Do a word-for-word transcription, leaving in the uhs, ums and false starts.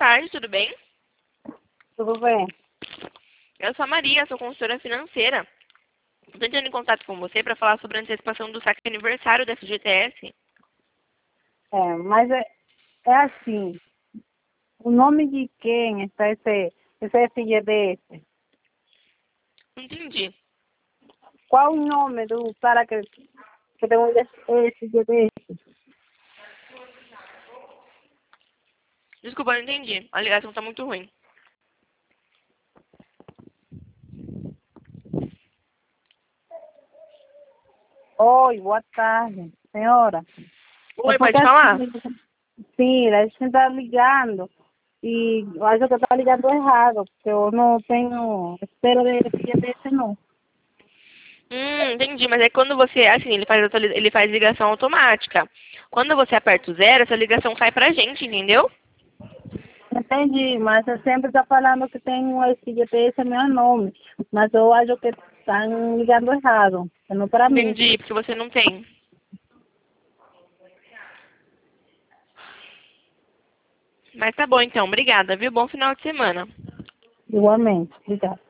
tarde, tudo bem? Tudo bem? Eu sou a Maria, sou consultora financeira. Estou entrando em contato com você para falar sobre a antecipação do saque de aniversário da F G T S. É, mas é, é assim, o nome de quem está esse, esse F G D S? Entendi. Qual o nome do cara que, que tem esse F G D S? Desculpa, eu não entendi. A ligação está muito ruim. Oi, boa tarde, senhora. É Oi, porque pode falar? assim, sim, a gente está ligando e eu acho que está ligando errado, porque eu não tenho espera de F G D S não. Hum, entendi. Mas é quando você, assim, ele faz, atualiza- ele faz ligação automática. Quando você aperta o zero, essa ligação cai pra gente, entendeu? Entendi, mas você sempre está falando que tem um F G D S meu nome, mas eu acho que estão ligando errado, não para mim. Entendi, porque você não tem. Mas tá bom então, obrigada, viu? Bom final de semana. Igualmente, obrigada.